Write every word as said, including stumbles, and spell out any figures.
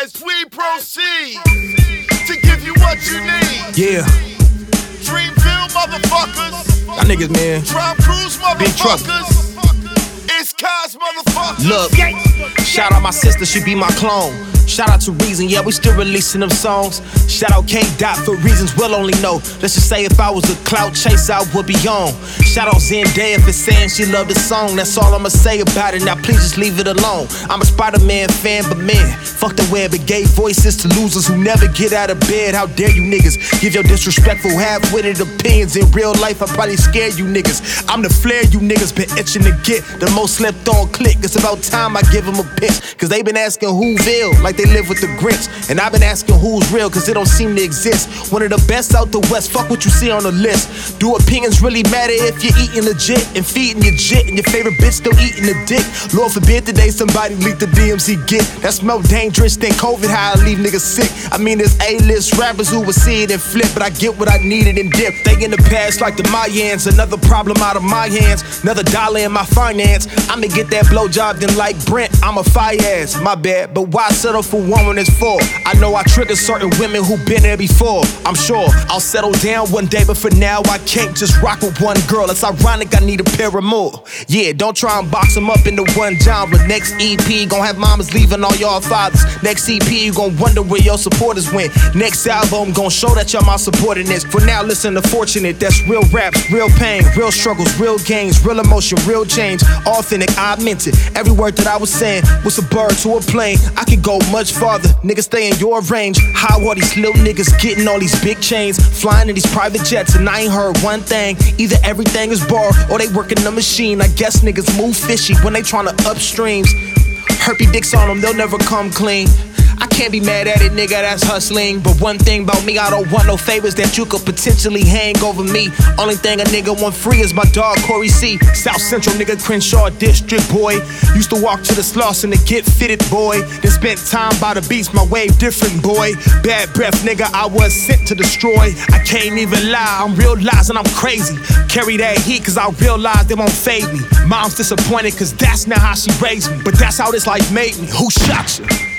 as we proceed to give you what you need. Yeah. Dreamville motherfuckers. Y'all niggas, man. Trump Cruise motherfuckers. It's Cos motherfuckers. Look, shout out my sister, she be my clone. Shout out to Reason, yeah, we still releasing them songs. Shout out K-Dot for reasons we'll only know. Let's just say if I was a clout chaser, I would be on. Shout out Zendaya for saying she loved the song. That's all I'ma say about it, now please just leave it alone. I'm a Spider-Man fan, but man, fuck the web. It gave voices to losers who never get out of bed. How dare you niggas give your disrespectful, half-witted opinions. In real life, I probably scare you niggas. I'm the flair you niggas been itching to get. The most slept on click. It's about time I give them a pinch. Cause they been asking who Ville, like they live with the Grinch. And I've been asking who's real, cause it don't seem to exist. One of the best out the West, fuck what you see on the list. Do opinions really matter if you're eating legit and feeding your jit and your favorite bitch still eating the dick? Lord forbid today somebody leak the D M C get. That's more dangerous than COVID, how I leave niggas sick. I mean there's A-list rappers who will see it and flip, but I get what I needed and dip. They in the past like the Mayans, another problem out of my hands, another dollar in my finance. I'ma get that blowjob then like Brent, I'm a fire ass, my bad. But why settle for one when it's four? I know I trigger certain women who been there before. I'm sure I'll settle down one day, but for now I can't just rock with one girl. It's ironic I need a pair of more. Yeah, don't try and box them up into one genre. Next E P gon' have mamas leaving all y'all fathers. Next E P you gon' wonder where your supporters went. Next album gon' show that y'all my supporting this. For now listen to Fortunate, that's real raps, real pain, real struggles, real gains, real emotion, real change. Authentic, I meant it. Every word that I was saying was a bird to a plane. I could go much farther, niggas stay in your range. How are these little niggas getting all these big chains, flying in these private jets, and I ain't heard one thing. Either everything is borrowed or they working the machine. I guess niggas move fishy when they tryna upstreams. Herpy dicks on them, they'll never come clean. I can't be mad at it, nigga, that's hustling. But one thing about me, I don't want no favors that you could potentially hang over me. Only thing a nigga want free is my dog, Corey C. South Central nigga, Crenshaw District, boy. Used to walk to the Slauson to get fitted, boy. Then spent time by the beach, my wave different, boy. Bad breath, nigga, I was sent to destroy. I can't even lie, I'm realizing I'm crazy. Carry that heat, cause I realize they won't fade me. Mom's disappointed, cause that's not how she raised me. But that's how this life made me. Who shot you?